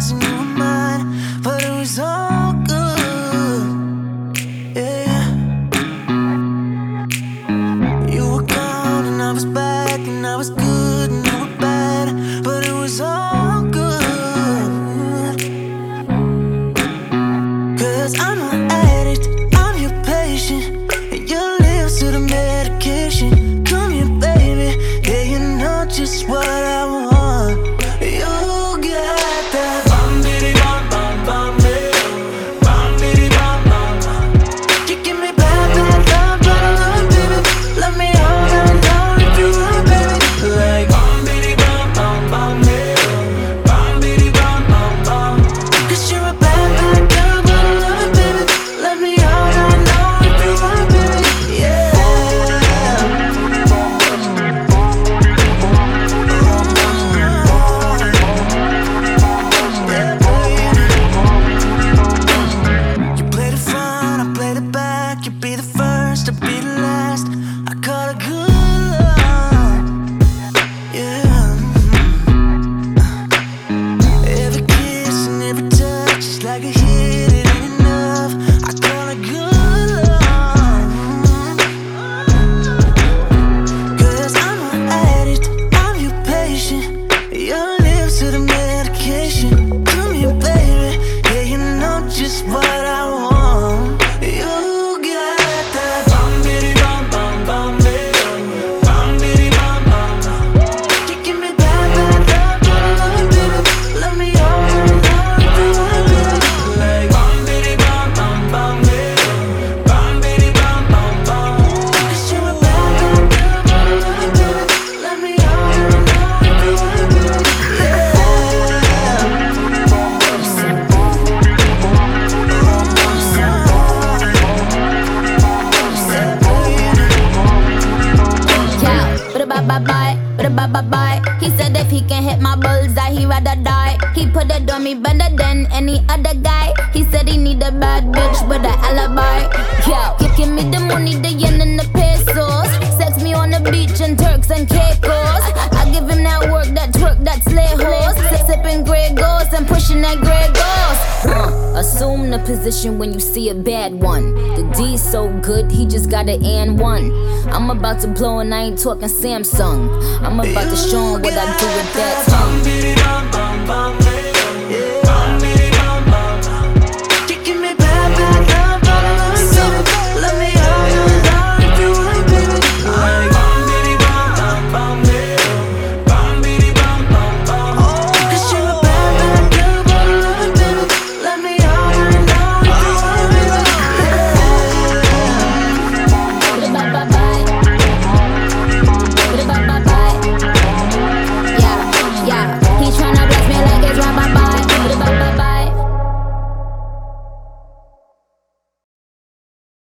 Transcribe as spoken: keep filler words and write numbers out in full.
stars and you were mine, but it was all good. Yeah. You were gone and I was back, and I was good and you were bad, but it was all good. Cause I'm an addict, I'm your patient, and your lips to the medication. Come here, baby, yeah, you know just what I want. You got that bum bitty bum bum bum bitty, bum bitty bum bum bum. You give me bad bad love, but I love, baby. Let me hold on down if you want, baby. Like bum bitty bum bum bum bitty, bum bitty bum bum bum. Cause you're a bad bad girl, but I love it, baby. Let me hold on down if you want, baby. Yeah. Like a hit, it ain't enough. I call it good love. Cause I'm an addict, I'm your patient, your lips to the medication. Come here, baby, yeah, you know just what I want. You got that bum bitty bum bum bum bitty, bum bitty bum bum bum. You give me that bad love, but I love it, baby. Let me hold on down if you want, baby. Like bum bitty bum bum bum bitty, bum bitty bum bum bum. Cause you're a bad bad girl, but I love it, baby. Let me hold on down if you want, baby. Bye-bye, bye-bye. He said if he can hit my bullseye, he rather die. He put it on me better than any other guy. He said he need a bad bitch with an alibi. Yo, give me the money, the yen and the pesos. Sex me on the beach and Turks and Caicos. I give him that work, that twerk, that slay horse. Sipping Grey Goose and pushing that Grey Goose. Uh, assume the position when you see a bad one. The D's so good, he just got an and one. I'm about to blow and I ain't talking Samsung. I'm about to show him what I do with that tongue.